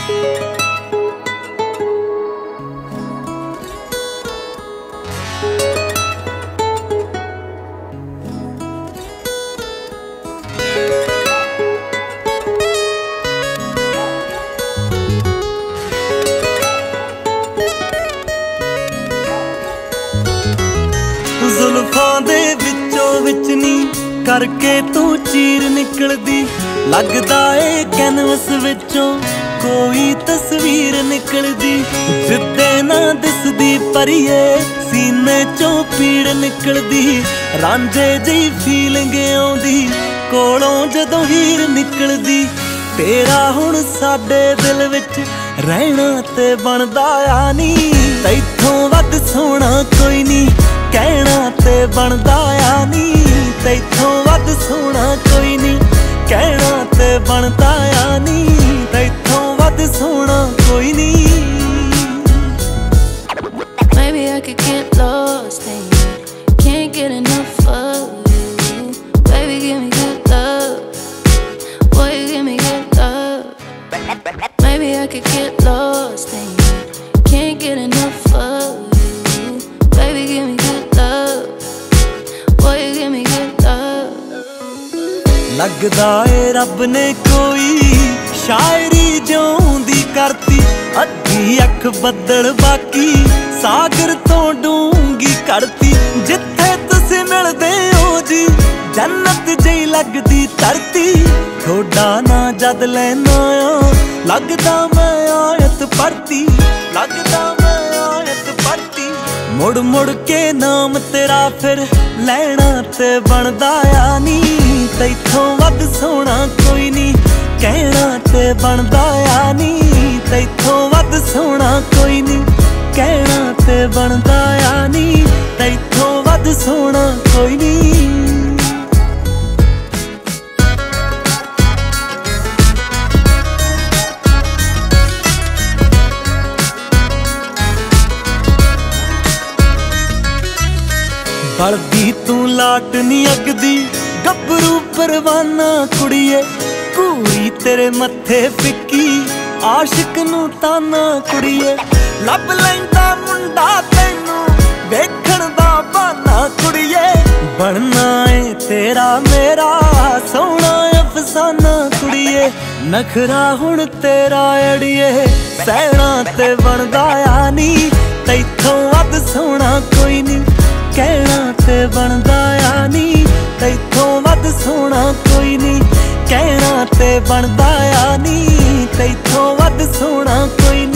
ਜ਼ੁਲਫਾਂ ਦੇ ਵਿੱਚੋਂ ਵਿੱਚ ਨੀ ਕਰਕੇ ਤੂੰ ਚੀਰ ਨਿਕਲਦੀ, ਲੱਗਦਾ ਏ ਕੈਨਵਸ ਵਿੱਚੋਂ ਕੋਈ ਤਸਵੀਰ ਨਿਕਲਦੀ। ਜਿੱਦੇ ਨਾ ਦਿਸਦੀ ਪਰੀਏ ਸੀਨੇ ਚੋਂ ਪੀੜ ਨਿਕਲਦੀ, ਰਾਂਝੇ ਜਿਹੀ ਫੀਲਿੰਗ ਆਉਂਦੀ ਕੋਲੋਂ ਜਦੋਂ ਹੀਰ ਨਿਕਲਦੀ। ਤੇਰਾ ਹੁਣ ਸਾਡੇ ਦਿਲ ਵਿੱਚ ਰਹਿਣਾ ਤੇ ਬਣਦਾ ਆ ਨੀ, ਤੈਥੋਂ ਵੱਧ ਸੋਹਣਾ ਕੋਈ ਨੀ ਕਹਿਣਾ ਤੇ ਬਣਦਾ ਆ ਨੀ, ਤੈਥੋਂ ਵੱਧ ਸੋਹਣਾ ਕੋਈ ਨੀ ਕਹਿਣਾ ਤੇ ਬਣਦਾ ਆ ਨੀ, ਤੈਥੋਂ ਵੱਧ ਸੋਹਣਾ ਕੋਈ ਨੀ। Maybe I could get lost in you, can't get enough of you. Baby, give me good love, boy, you give me good love. Maybe I could get lost in you, can't get enough of you. Baby, give me good love, boy, you give me good love. ਲੱਗਦਾ ਏ ਰੱਬ ਨੇ ਕੋਈ ਸ਼ਾਇਰੀ ਜਿਉਂਦੀ ਕਰਤੀ, ਅੱਧੀ ਅੱਖ ਬੱਦਲ ਬਾਕੀ ਸਾਗਰ ਤੋਂ ਡੂੰਗੀ ਕਰਤੀ। ਜਿੱਥੇ ਤੁਸੀਂ ਮਿਲਦੇ ਹੋ ਜੀ ਜੰਨਤ ਜਿਹੀ ਲੱਗਦੀ ਧਰਤੀ, ਥੋੜਾ ਨਾ ਜਦ ਲੈਣਾ ਆ ਲੱਗਦਾ ਮੈਂ ਆਇਤ ਪਰਤੀ, ਲੱਗਦਾ ਮੈਂ ਆਇਤ ਪਰਤੀ। ਮੁੜ ਮੁੜ ਕੇ ਨਾਮ ਤੇਰਾ ਫਿਰ ਲੈਣਾ ਤੇ ਬਣਦਾ ਆ ਨੀ, ਤੈਥੋਂ ਵੱਧ ਸੋਹਣਾ ਕੋਈ ਨੀ ਕਹਿਣਾ ਤੇ ਬਣਦਾ ਆ ਨੀ, ਤੈਥੋਂ ਵੱਧ ਸੋਹਣਾ ਕੋਈ ਨੀ ਕਹਿਣਾ ਤੇ ਬਣਦਾ ਆ ਨੀ, ਤੈਥੋਂ ਵੱਧ ਸੋਹਣਾ ਕੋਈ ਨੀ। ਬਲਦੀ ਤੂੰ ਲਾਟ ਨੀ ਅਗਦੀ ਗੱਭਰੂ ਪਰਵਾਨਾ ਕੁੜੀਏ, ਘੂਰੀ ਤੇਰੇ ਮੱਥੇ ਫਿੱਕੀ ਆਸ਼ਿਕ ਨੂੰ ਤਾਨਾ ਕੁੜੀਏ। ਲੱਭ ਲੈਂਦਾ ਮੁੰਡਾ ਤੈਨੂੰ ਵੇਖਣ ਦਾ ਬਹਾਨਾ ਕੁੜੀਏ, ਬਣਨਾ ਏ ਤੇਰਾ ਮੇਰਾ ਸੋਹਣਾ ਅਫਸਾਨਾ ਕੁੜੀਏ। ਨਖਰਾ ਹੁਣ ਤੇਰਾ ਅੜੀਏ ਸਹਿਣਾ ਤੇ ਬਣਦਾ ਆ ਨੀ, ਤੈਥੋਂ ਵੱਧ ਸੋਹਣਾ ਕੋਈ ਨੀ ਕਹਿਣਾ ਤੇ ਬਣਦਾ ਆ ਨੀ, ਤੈਥੋਂ ਵੱਧ ਸੋਹਣਾ ਕੋਈ ਨੀ ਕਹਿਣਾ ਤੇ ਬਣਦਾ ਆ ਨੀ, ਤੈਥੋਂ ਵੱਧ ਸੋਹਣਾ ਕੋਈ ਨੀ।